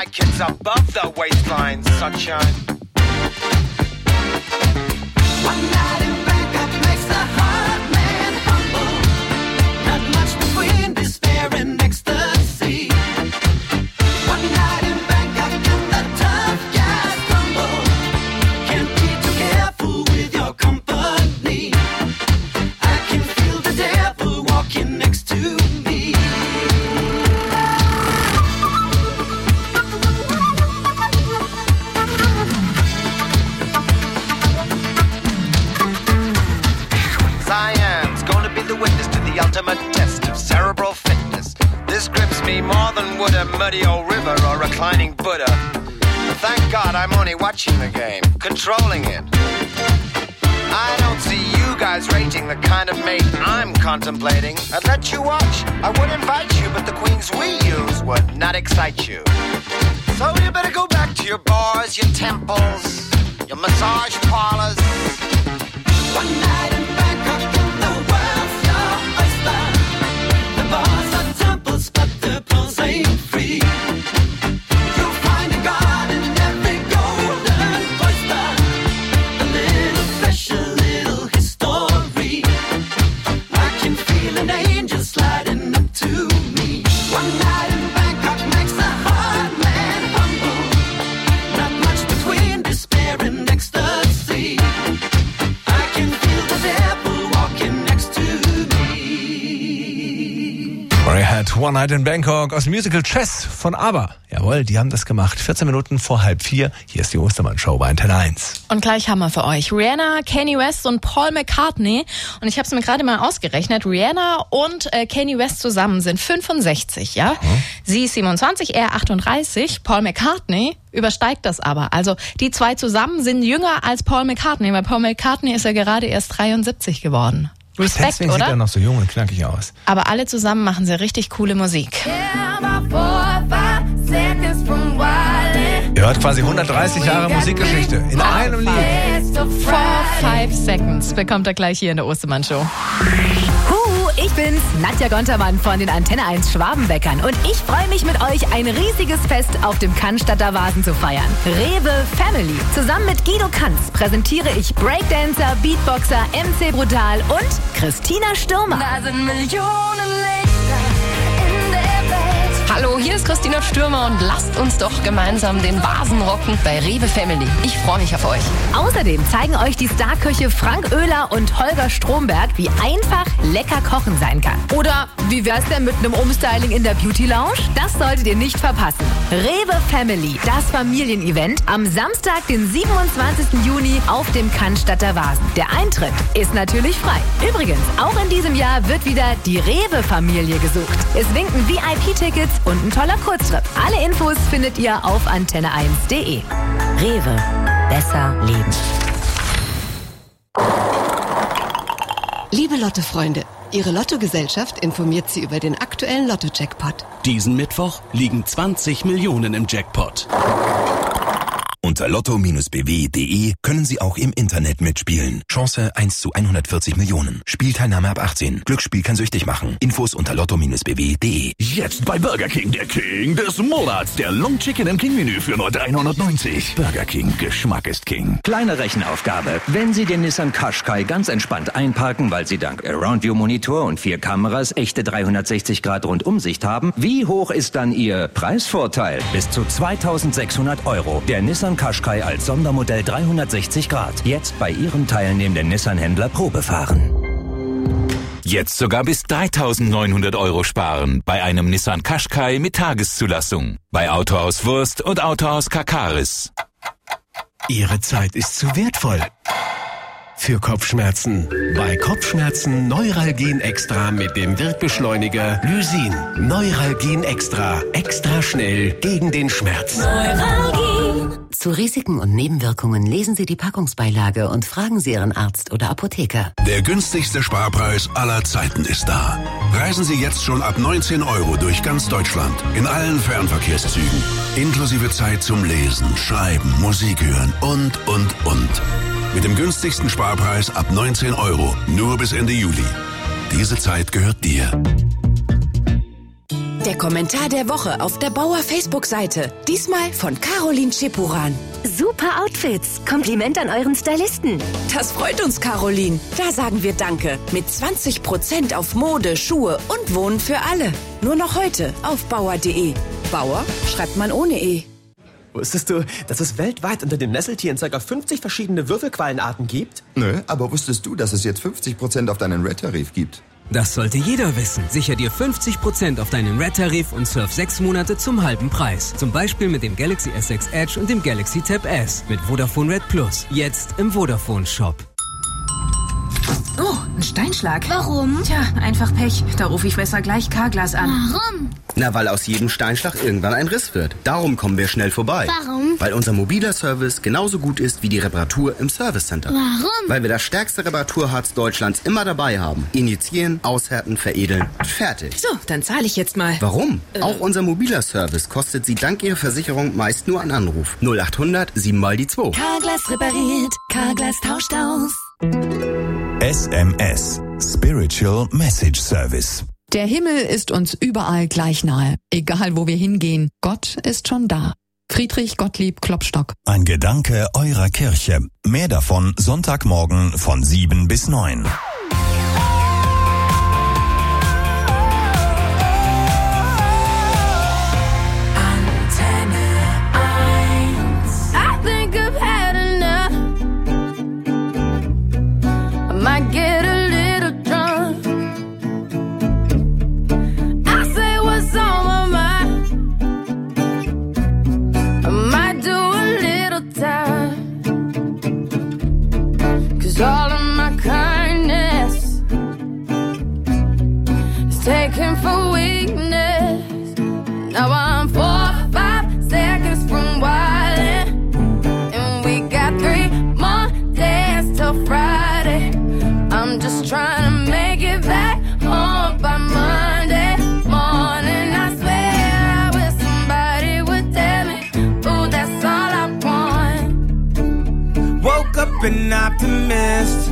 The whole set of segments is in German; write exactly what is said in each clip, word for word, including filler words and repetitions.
kids above the waistline, sunshine. One night in Bangkok makes the heart man humble. Not much between despair and ecstasy. One night in Bangkok and the tough guys crumble. Can't be too careful with your company. I can feel the devil walking next to me. Science, gonna be the witness to the ultimate test of cerebral fitness. This grips me more than would a muddy old river or reclining Buddha. But thank God I'm only watching the game, controlling it. I don't see you guys rating the kind of mate I'm contemplating. I'd let you watch, I would invite you, but the queens we use would not excite you. So you better go back to your bars, your temples, your massage parlors. One night in Bangkok and the world's your oyster. The bars are temples, but the pearls ain't free. You'll find a god in every golden oyster. A little special, little history. I can feel an angel sliding up to me. One night in Bangkok makes the heart man humble. Not much between despair and ecstasy. Had One Night in Bangkok aus dem Musical Chess von ABBA. Jawohl, die haben das gemacht. vierzehn Minuten vor halb vier. Hier ist die Ostermann-Show bei Antenne eins. Und gleich haben wir für euch Rihanna, Kanye West und Paul McCartney. Und ich habe es mir gerade mal ausgerechnet. Rihanna und äh, Kanye West zusammen sind fünfundsechzig, ja? Hm. Sie ist siebenundzwanzig, er achtunddreißig. Paul McCartney übersteigt das aber. Also die zwei zusammen sind jünger als Paul McCartney, weil Paul McCartney ist ja gerade erst dreiundsiebzig geworden. Respekt, Deswegen oder? Sieht er noch so jung und knackig aus. Aber alle zusammen machen sie richtig coole Musik. Ihr hört quasi hundertdreißig Jahre Musikgeschichte in einem Lied. Four, five seconds bekommt er gleich hier in der Ostermann-Show. Huhu, ich bin's, Nadja Gontermann von den Antenne eins Schwabenbäckern. Und ich freue mich mit euch, ein riesiges Fest auf dem Cannstatter Vasen zu feiern. Rewe Family. Zusammen mit Guido Kanz präsentiere ich Breakdancer, Beatboxer, M C Brutal und Christina Stürmer. Da sind Millionen Lichter in der Welt. Hallo, hier ist Christina Stürmer und lasst uns doch gemeinsam den Vasen rocken bei Rewe Family. Ich freue mich auf euch. Außerdem zeigen euch die Starköche Frank Oehler und Holger Stromberg, wie einfach lecker Kochen sein kann. Oder wie wär's denn mit einem Umstyling in der Beauty Lounge? Das solltet ihr nicht verpassen. Rewe Family, das Familienevent am Samstag, den siebenundzwanzigsten Juni auf dem Cannstatter Vasen. Der Eintritt ist natürlich frei. Übrigens, auch in diesem Jahr wird wieder die Rewe-Familie gesucht. Es winken V I P-Tickets und ein toller Kurztrip. Alle Infos findet ihr auf antenne eins punkt de. Rewe. Besser leben. Liebe Lotto-Freunde, Ihre Lottogesellschaft informiert Sie über den aktuellen Lotto-Jackpot. Diesen Mittwoch liegen zwanzig Millionen im Jackpot. Unter lotto Bindestrich b w punkt de können Sie auch im Internet mitspielen. Chance eins zu hundertvierzig Millionen. Spielteilnahme ab achtzehn. Glücksspiel kann süchtig machen. Infos unter lotto Bindestrich b w punkt de. Jetzt bei Burger King der King des Monats. Der Long Chicken im King-Menü für nur dreihundertneunzig. Burger King, Geschmack ist King. Kleine Rechenaufgabe. Wenn Sie den Nissan Qashqai ganz entspannt einparken, weil Sie dank Around-View-Monitor und vier Kameras echte dreihundertsechzig Grad Rundumsicht haben, wie hoch ist dann Ihr Preisvorteil? Bis zu zweitausendsechshundert Euro. Der Nissan Qashqai als Sondermodell dreihundertsechzig Grad. Jetzt bei Ihrem teilnehmenden Nissan-Händler Probe fahren. Jetzt sogar bis dreitausendneunhundert Euro sparen bei einem Nissan Qashqai mit Tageszulassung. Bei Autohaus Wurst und Autohaus Kakaris. Ihre Zeit ist zu wertvoll für Kopfschmerzen. Bei Kopfschmerzen Neuralgin Extra mit dem Wirkbeschleuniger Lysin. Neuralgin Extra. Extra schnell gegen den Schmerz. Neuralgin. Zu Risiken und Nebenwirkungen lesen Sie die Packungsbeilage und fragen Sie Ihren Arzt oder Apotheker. Der günstigste Sparpreis aller Zeiten ist da. Reisen Sie jetzt schon ab neunzehn Euro durch ganz Deutschland. In allen Fernverkehrszügen. Inklusive Zeit zum Lesen, Schreiben, Musik hören und, und, und. Mit dem günstigsten Sparpreis ab neunzehn Euro. Nur bis Ende Juli. Diese Zeit gehört dir. der Kommentar der Woche auf der Bauer Facebook-Seite. Diesmal von Caroline Chepuran. Super Outfits. Kompliment an euren Stylisten. Das freut uns, Caroline. Da sagen wir Danke. Mit zwanzig Prozent auf Mode, Schuhe und Wohnen für alle. Nur noch heute auf bauer punkt de. Bauer schreibt man ohne E. Wusstest du, dass es weltweit unter den Nesseltieren ca. fünfzig verschiedene Würfelquallenarten gibt? Nö, aber wusstest du, dass es jetzt fünfzig Prozent auf deinen Red-Tarif gibt? Das sollte jeder wissen. Sicher dir fünfzig Prozent auf deinen Red-Tarif und surf sechs Monate zum halben Preis. Zum Beispiel mit dem Galaxy S sechs Edge und dem Galaxy Tab S mit Vodafone Red Plus. Jetzt im Vodafone Shop. Oh, ein Steinschlag. Warum? Tja, einfach Pech. Da rufe ich besser gleich Carglass an. Warum? Na, weil aus jedem Steinschlag irgendwann ein Riss wird. Darum kommen wir schnell vorbei. Warum? Weil unser mobiler Service genauso gut ist wie die Reparatur im Service Center. Warum? Weil wir das stärkste Reparaturharz Deutschlands immer dabei haben. Initiieren, aushärten, veredeln, fertig. So, dann zahle ich jetzt mal. Warum? Äh. Auch unser mobiler Service kostet Sie dank Ihrer Versicherung meist nur einen Anruf. null achthundert sieben mal die zwei. Carglass repariert. Carglass tauscht aus. S M S. Spiritual Message Service. Der Himmel ist uns überall gleich nahe. Egal wo wir hingehen, Gott ist schon da. Friedrich Gottlieb Klopstock. Ein Gedanke eurer Kirche. Mehr davon Sonntagmorgen von sieben bis neun. Get a little drunk. I say what's on my mind. I might do a little time. 'Cause all of my kindness is taken for weakness. Now I'm four or five seconds from wildin', and we got three more days till Friday. I'm just trying to make it back home by Monday morning. I swear I wish somebody would tell me, ooh, that's all I want. Woke up an optimist.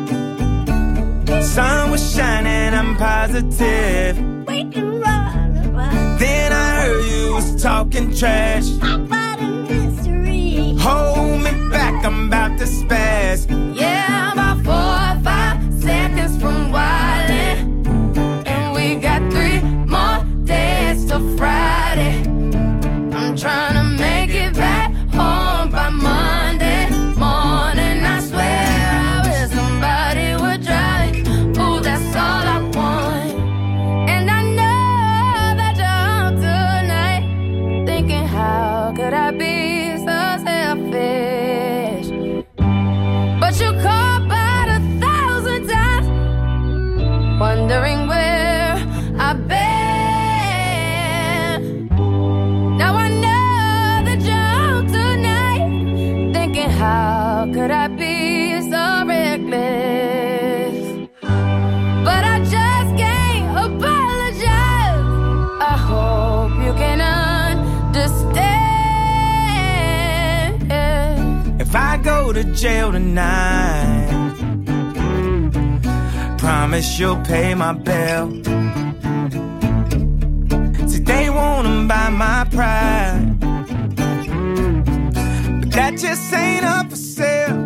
Sun was shining, I'm positive. We can run, run. Then I heard you was talking trash about a mystery. Hold me back, I'm about to spaz. Yeah, I'm about four or five seconds from wildin', and we got three more days till Friday. I'm trying to make it back home by Monday morning. I swear I wish somebody would drive. Ooh, that's all I want. And I know that you're home tonight, thinking how could I be so selfish? But you called about a thousand times, wondering where I've been. Now I know that you're home tonight, thinking how could I be so reckless? But I just can't apologize. I hope you can understand. If I go to jail tonight, promise you'll pay my bill. See, they wanna buy my pride, but that just ain't up for sale.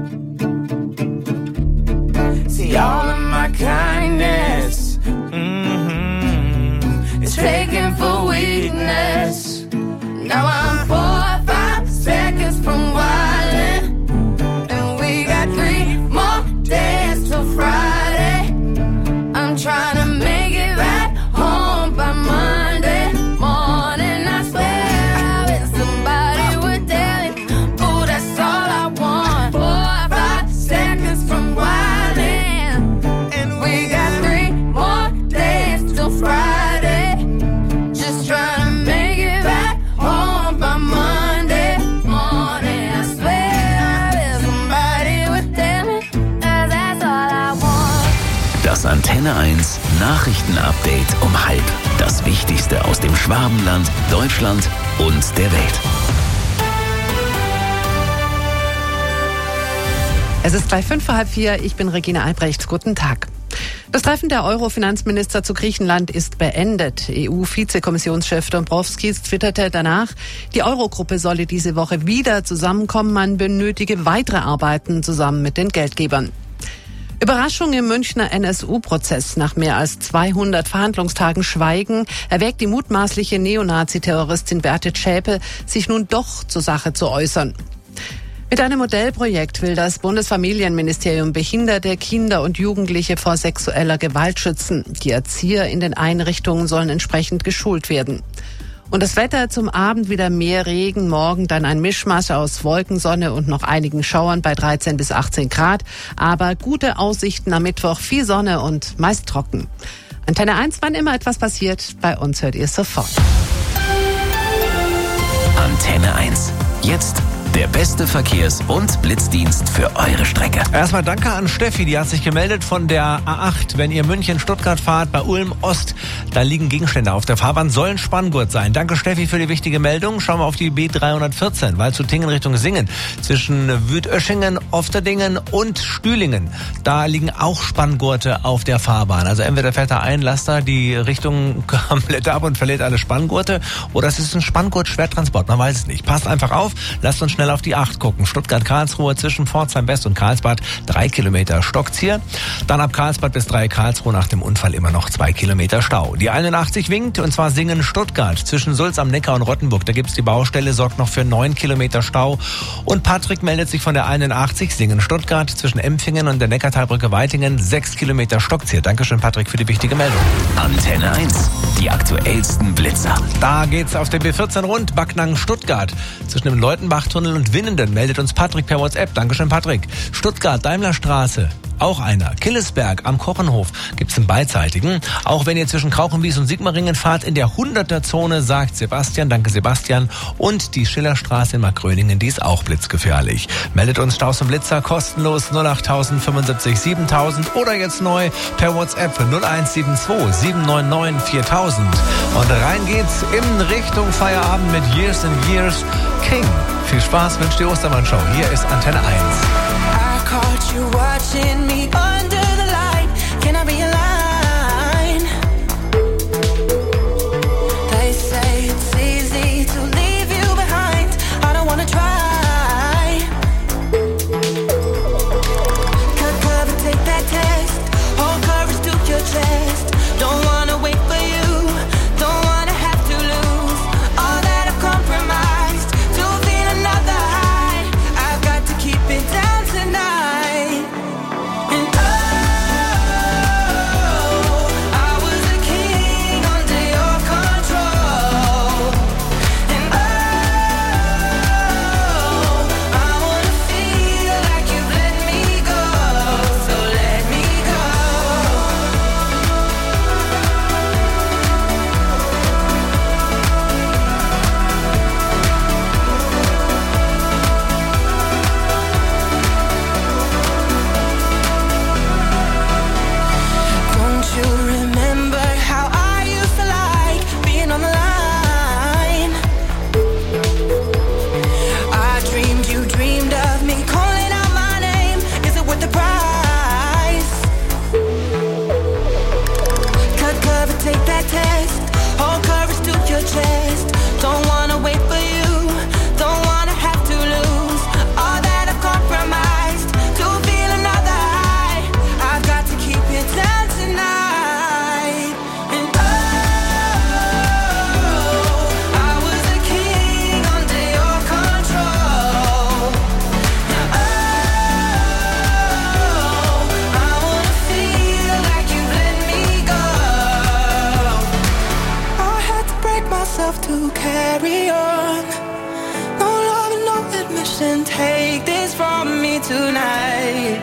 See, all of my kindness mm-hmm, is taken for weakness. Now I'm four or five seconds from wildin', and we got three more days till Friday. I'm trying to make it back home by Monday morning. I swear I wish somebody would tell me, ooh, that's all I want. Four or five seconds from wildin', and we got three more days till Friday. Just trying to make it back home by Monday morning. I swear I wish somebody would tell me, that that's all I want. Das Antenne eins Nachrichtenupdate um halb. Das Wichtigste aus dem Schwabenland, Deutschland und der Welt. Es ist gleich fünf vor halb vier. Ich bin Regina Albrecht. Guten Tag. Das Treffen der Euro-Finanzminister zu Griechenland ist beendet. E U-Vizekommissionschef Dombrovskis twitterte danach, die Eurogruppe solle diese Woche wieder zusammenkommen, man benötige weitere Arbeiten zusammen mit den Geldgebern. Überraschung im Münchner N S U-Prozess. Nach mehr als zweihundert Verhandlungstagen Schweigen erwägt die mutmaßliche Neonazi-Terroristin Beate Zschäpe, sich nun doch zur Sache zu äußern. Mit einem Modellprojekt will das Bundesfamilienministerium behinderte Kinder und Jugendliche vor sexueller Gewalt schützen. Die Erzieher in den Einrichtungen sollen entsprechend geschult werden. Und das Wetter zum Abend wieder mehr Regen, morgen dann ein Mischmasch aus Wolken, Sonne und noch einigen Schauern bei dreizehn bis achtzehn Grad. Aber gute Aussichten am Mittwoch, viel Sonne und meist trocken. Antenne eins, wann immer etwas passiert, bei uns hört ihr es sofort. Antenne eins. Jetzt der beste Verkehrs- und Blitzdienst für eure Strecke. Erstmal danke an Steffi, die hat sich gemeldet von der A acht. Wenn ihr München-Stuttgart fahrt, bei Ulm Ost, da liegen Gegenstände auf der Fahrbahn, sollen Spanngurt sein. Danke Steffi für die wichtige Meldung. Schauen wir auf die B dreihundertvierzehn, Waldshut-Tiengen Richtung Singen. Zwischen Wütöschingen, Ofterdingen und Stühlingen. Da liegen auch Spanngurte auf der Fahrbahn. Also entweder fährt da ein Laster die Richtung komplett ab und verliert alle Spanngurte, oder es ist ein Spanngurt-Schwertransport, man weiß es nicht. Passt einfach auf, lasst uns schnell auf die acht gucken. Stuttgart-Karlsruhe zwischen Pforzheim West und Karlsbad, drei Kilometer stockt's hier. Dann ab Karlsbad bis drei Karlsruhe, nach dem Unfall immer noch zwei Kilometer Stau. Die einundachtzig winkt, und zwar Singen-Stuttgart zwischen Sulz am Neckar und Rottenburg. Da gibt's die Baustelle, sorgt noch für neun Kilometer Stau. Und Patrick meldet sich von der einundachtzig Singen-Stuttgart zwischen Empfingen und der Neckartalbrücke Weitingen, sechs Kilometer stockt's hier. Dankeschön Patrick für die wichtige Meldung. Antenne eins, die aktuellsten Blitzer. Da geht's auf der B vierzehn rund, Backnang-Stuttgart. Zwischen dem Leutenbachtunnel und Winnenden meldet uns Patrick per WhatsApp. Dankeschön, Patrick. Stuttgart, Daimlerstraße. Auch einer. Killesberg am Kochenhof gibt's einen beidseitigen. Auch wenn ihr zwischen Krauchenwies und Sigmaringen fahrt, in der hunderter-Zone, sagt Sebastian. Danke, Sebastian. Und die Schillerstraße in Markgröningen, die ist auch blitzgefährlich. Meldet uns Staus und Blitzer kostenlos null acht null null fünfundsiebzig siebentausend oder jetzt neu per WhatsApp null eins sieben zwei sieben neun neun viertausend. Und rein geht's in Richtung Feierabend mit Years and Years King. Viel Spaß, wünscht die Ostermann-Show. Hier ist Antenne eins. Caught you watching me under the light. Can I be a line? They say it's easy to leave you behind. I don't wanna try. Cut cover, take that test. Hold courage to your chest. Don't wanna wait for you. Don't wanna have to lose all that I've compromised to feel another high. I've got to keep it down tonight. To carry on, no love and no admission. Take this from me tonight.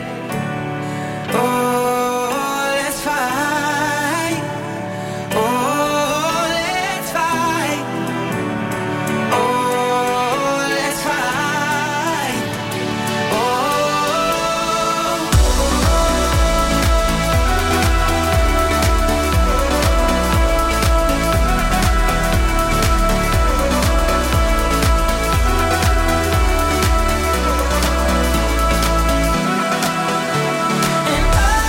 Oh, let's fight. Oh, let's fight. Oh, let's fight. And I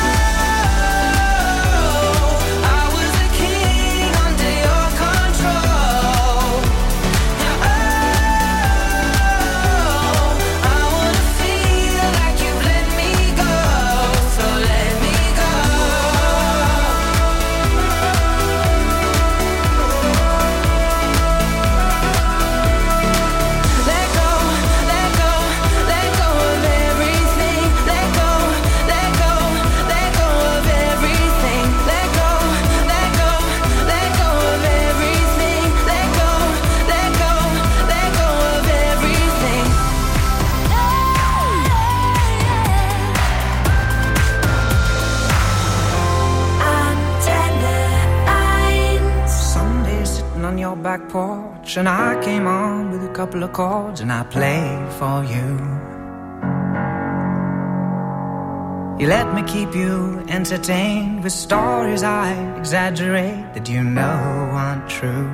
church and I came on with a couple of chords and I played for you. You let me keep you entertained with stories I exaggerate that you know aren't true.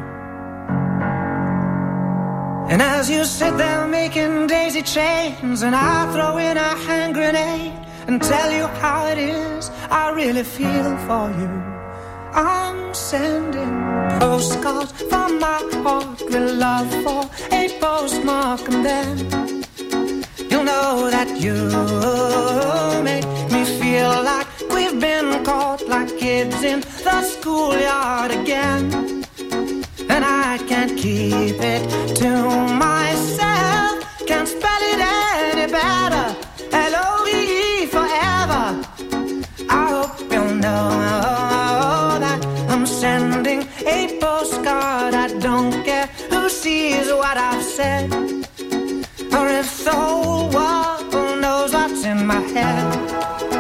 And as you sit there making daisy chains and I throw in a hand grenade and tell you how it is I really feel for you, I'm sending postcards from my heart with love for a postmark, and then you'll know that you make me feel like we've been caught like kids in the schoolyard again. And I can't keep it to myself, can't spell it any better, L O V E forever. I hope you'll know that I'm sending a postcard. I don't care who sees what I've said, or if the whole world knows what's in my head.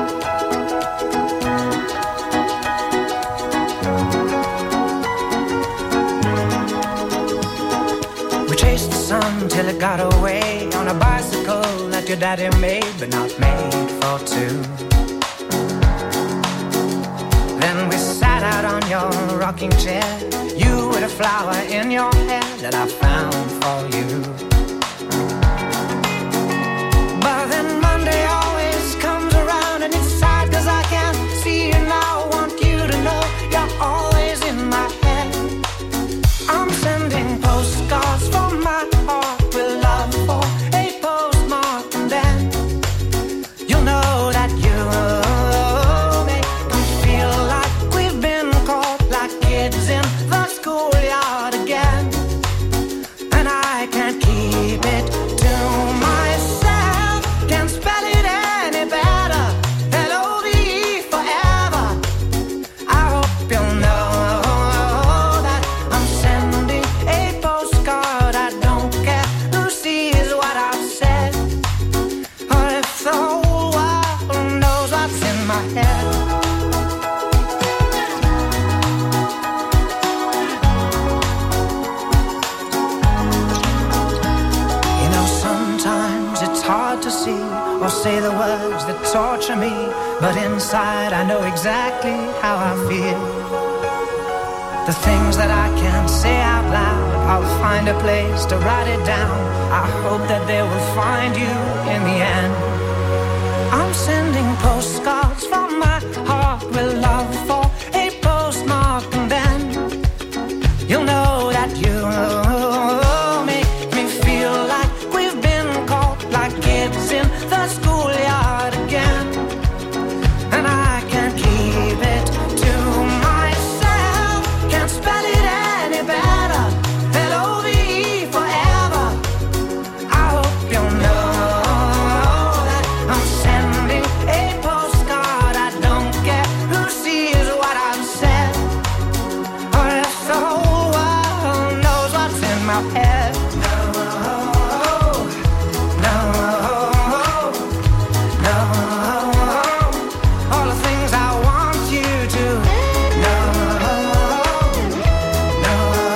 We chased the sun till it got away on a bicycle that your daddy made, but not made for two. Then we sat out on your rocking chair, you with a flower in your hair that I found for you. But then Monday always comes around and it's sad cause I can't see you now. I want you to know you're always in my head. I'm sending postcards from my heart with love for a postmark, and then you'll know that you make me feel like we've been caught like kids in the schoolyard again. And I can't keep it to myself, can't spell it any better, L O V E forever. I hope you'll know that I'm sending a postcard. I don't care who sees what I've said, or if the whole world knows what's in my head. You know, sometimes it's hard to see or say the words that torture me, but inside I know exactly how I feel. The things that I can't say out loud, I'll find a place to write it down. I hope that they will find you in the end. I'm sending postcards from my heart with love for a postmark, and then you'll know that you make me feel like we've been caught like kids in the schoolyard again. And I can't keep it to myself, can't spell it any better, L O V E forever. I hope you'll know that I'm sending a postcard. I don't care who sees what I've said, or if the whole world knows what's in my head. No, no, no. All the things I want you to know. No,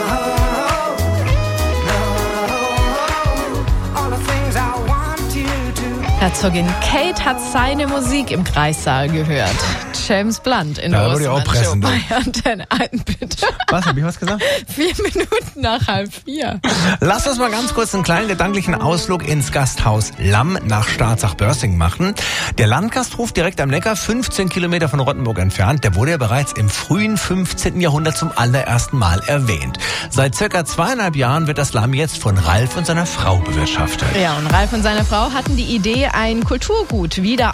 no. All the things I want you to. Herzogin Kate hat seine Musik im Kreissaal gehört. James Blunt in Da der würde ich auch Ostmann Show pressen, du. bei Antenne eins, bitte. Was, hab ich was gesagt? Vier Minuten nach halb vier. Lass uns mal ganz kurz einen kleinen gedanklichen Ausflug ins Gasthaus Lamm nach Staatsach-Börsing machen. Der Landgasthof direkt am Neckar, fünfzehn Kilometer von Rottenburg entfernt, der wurde ja bereits im frühen fünfzehnten Jahrhundert zum allerersten Mal erwähnt. Seit circa zweieinhalb Jahren wird das Lamm jetzt von Ralf und seiner Frau bewirtschaftet. Ja, und Ralf und seine Frau hatten die Idee, ein Kulturgut wieder